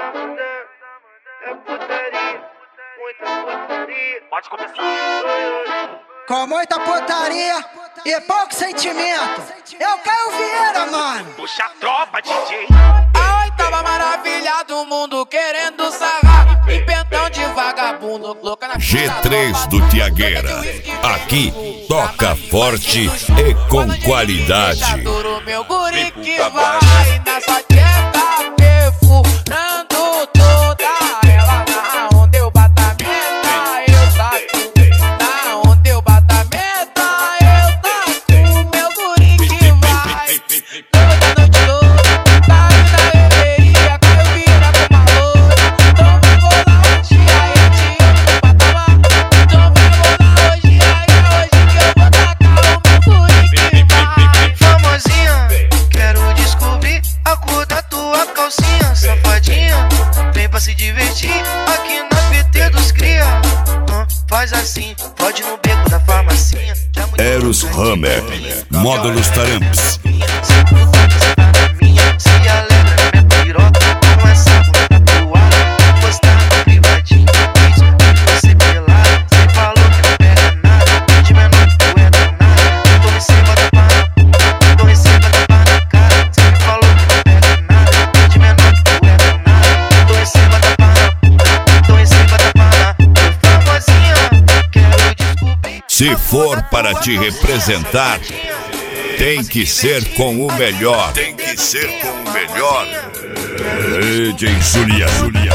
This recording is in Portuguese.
É putaria, muita putaria. Pode começar. Com muita putaria e pouco sentimento. Eu Caio Vieira, mano. Puxa a tropa, DJ. A oitava maravilha do mundo querendo sarrar. E pentão de vagabundo, louca na G3 do Tiagueira. Aqui toca forte e com qualidade. Meu guri que vai nessa dieta perfurando toda ela. Na onde eu bato a meta, eu taco. Na onde eu bato a meta, eu taco. Meu guri que vai toda noite toda, tá na beberia, Caio Vieira com valor. Então vai rolar hoje, aí eu tiro no patamar. Então vai rolar hoje, aí é hoje que eu vou tacar o meu guri que vai. Famosinha, quero descobrir a cor da tua calcinha. Safadinha, vem pra se divertir aqui na PT dos cria. Faz assim, pode no beco da farmacinha. Eros Hammer, Módulos Taramps. Se alegra na minha piroca com essa bunda tatuada. Postar no privadinho, isso que você pelada. Cê falou que não pega nada, de menor que tu é danada. Tô em cima da parada, tô em cima da parada, cara. Cê me falou que não pega nada, de menor que tu é danada. Tô em cima da parada, tô em cima da parada. Famosinha, quero descobrir. Se for para te representar, tem que ser com o melhor. Tem que ser com o melhor. DJ Julia.